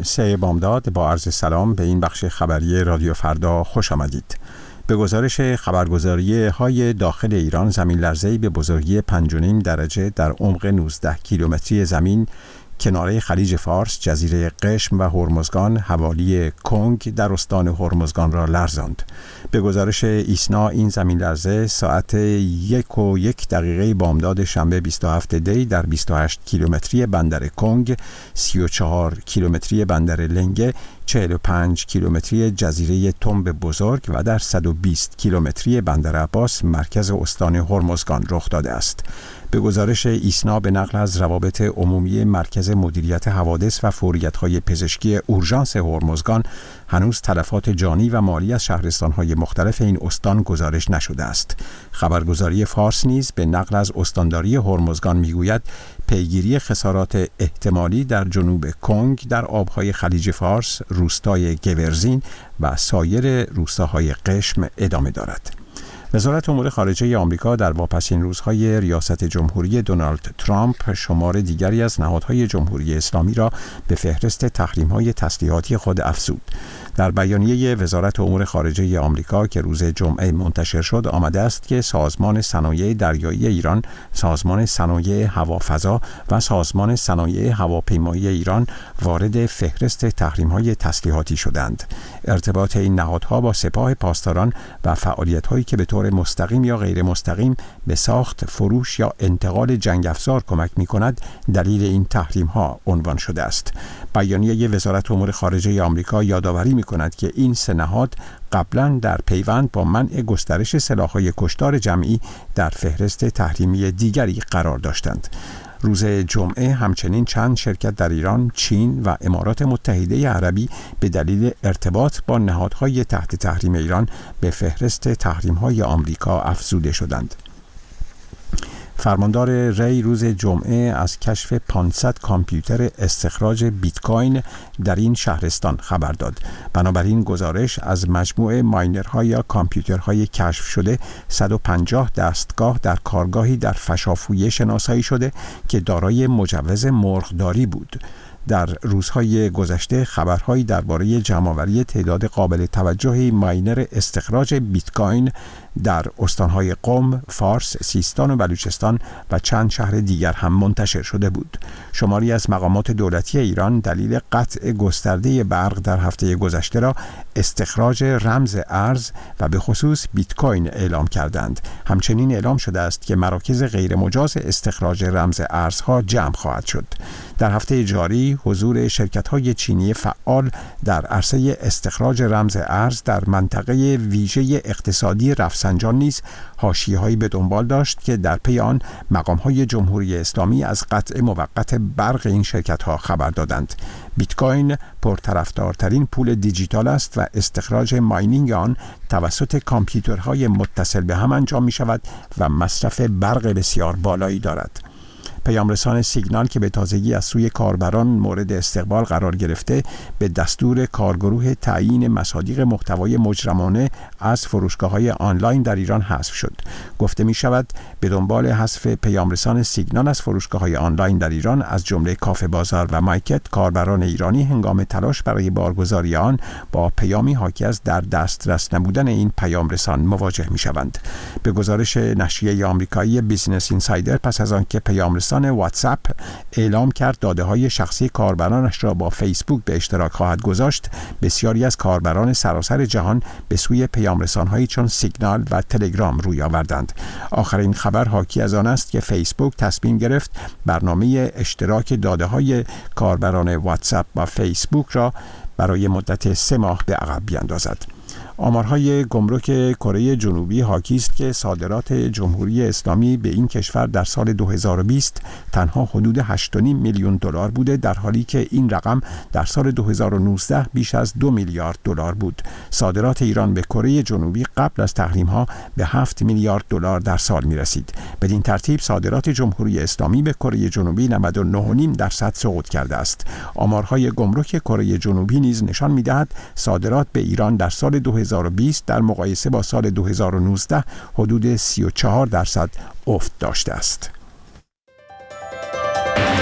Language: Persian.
3 بامداد با عرض سلام به این بخش خبری رادیو فردا خوش آمدید. به گزارش خبرگزاری های داخل ایران، زمین لرزه‌ای به بزرگی 5.5 درجه در عمق 19 کیلومتری زمین کناره خلیج فارس، جزیره قشم و هرمزگان حوالی کنگ در استان هرمزگان را لرزاند. به گزارش ایسنا این زمین لرزه ساعت 1:01 بامداد شنبه 27 دی در 28 کیلومتری بندر کنگ، 34 کیلومتری بندر لنگه، 45 کیلومتری جزیره تنب بزرگ و در 120 کیلومتری بندر عباس مرکز استان هرمزگان رخ داده است. به گزارش ایسنا به نقل از روابط عمومی مرکز مدیریت حوادث و فوریت‌های پزشکی اورژانس هرمزگان، هنوز تلفات جانی و مالی از شهرستان‌های مختلف این استان گزارش نشده است. خبرگزاری فارس نیز به نقل از استانداری هرمزگان میگوید پیگیری خسارات احتمالی در جنوب کنگ در آبهای خلیج فارس، روستای گورزین و سایر روستاهای قشم ادامه دارد. وزارت امور خارجه آمریکا در واپسین روزهای ریاست جمهوری دونالد ترامپ شمار دیگری از نهادهای جمهوری اسلامی را به فهرست تحریم‌های تسلیحاتی خود افزود. در بیانیه وزارت امور خارجه آمریکا که روز جمعه منتشر شد آمده است که سازمان صنایع دریایی ایران، سازمان صنایع هوافضا و سازمان صنایع هواپیمایی ایران وارد فهرست تحریم‌های تسلیحاتی شدند. ارتباط این نهادها با سپاه پاسداران و فعالیت‌هایی که به طور مستقیم یا غیر مستقیم به ساخت، فروش یا انتقال جنگ افزار کمک می‌کند دلیل این تحریم‌ها عنوان شده است. بیانیه وزارت امور خارجه آمریکا یادآوری می‌کند که این سه نهاد قبلا در پیوند با منع گسترش سلاح‌های کشتار جمعی در فهرست تحریمی دیگری قرار داشتند. روز جمعه همچنین چند شرکت در ایران، چین و امارات متحده عربی به دلیل ارتباط با نهادهای تحت تحریم ایران به فهرست تحریم‌های آمریکا افزوده شدند. فرماندار ری روز جمعه از کشف 500 کامپیوتر استخراج بیت کوین در این شهرستان خبر داد. بنابراین گزارش از مجموعه ماینرها یا کامپیوترهای کشف شده 150 دستگاه در کارگاهی در فشافویه شناسایی شده که دارای مجوز مرغداری بود. در روزهای گذشته خبرهایی درباره جمع‌آوری تعداد قابل توجهی ماینر استخراج بیت کوین در استانهای قم، فارس، سیستان و بلوچستان و چند شهر دیگر هم منتشر شده بود. شماری از مقامات دولتی ایران دلیل قطع گسترده برق در هفته گذشته را استخراج رمز ارز و به خصوص بیت کوین اعلام کردند. همچنین اعلام شده است که مراکز غیر مجاز استخراج رمز ارزها جمع خواهد شد. در هفته جاری حضور شرکت‌های چینی فعال در عرصه استخراج رمز ارز در منطقه ویژه اقتصادی رفسنجان نیز حاشیه‌هایی به دنبال داشت که در پی آن مقام‌های جمهوری اسلامی از قطع موقت برق این شرکت‌ها خبر دادند. بیت کوین پرطرفدارترین پول دیجیتال است و استخراج ماینینگ آن توسط کامپیوترهای متصل به هم انجام می‌شود و مصرف برق بسیار بالایی دارد. پیامرسان سیگنال که به تازگی از سوی کاربران مورد استقبال قرار گرفته، به دستور کارگروه تعیین مصادیق محتوای مجرمانه از فروشگاه‌های آنلاین در ایران حذف شد. گفته می شود به دنبال حذف پیامرسان سیگنال از فروشگاه‌های آنلاین در ایران از جمله کافه بازار و مایکت، کاربران ایرانی هنگام تلاش برای بارگذاری آن با پیامی حاکی از در دسترس نبودن این پیامرسان مواجه می شوند. به گزارش نشریه آمریکایی بیزنس اینسایدر، پس از آنکه پیامرسان واتساپ اعلام کرد داده‌های شخصی کاربرانش را با فیسبوک به اشتراک خواهد گذاشت، بسیاری از کاربران سراسر جهان به سوی پیامرسان‌هایی چون سیگنال و تلگرام روی آوردند. آخرین خبر حاکی از آن است که فیسبوک تصمیم گرفت برنامه اشتراک داده‌های کاربران واتساپ با فیسبوک را برای مدت 3 ماه به عقب بیاندازد. آمارهای گمرک کره جنوبی حاکی است که صادرات جمهوری اسلامی به این کشور در سال 2020 تنها حدود 8.5 میلیون دلار بوده، در حالی که این رقم در سال 2019 بیش از 2 میلیارد دلار بود. صادرات ایران به کره جنوبی قبل از تحریم‌ها به 7 میلیارد دلار در سال می‌رسید. بدین ترتیب صادرات جمهوری اسلامی به کره جنوبی 99.5% سقوط کرده است. آمارهای گمرک کره جنوبی نیز نشان می‌دهد صادرات به ایران در سال 2020 در مقایسه با سال 2019 حدود 34% افت داشته است.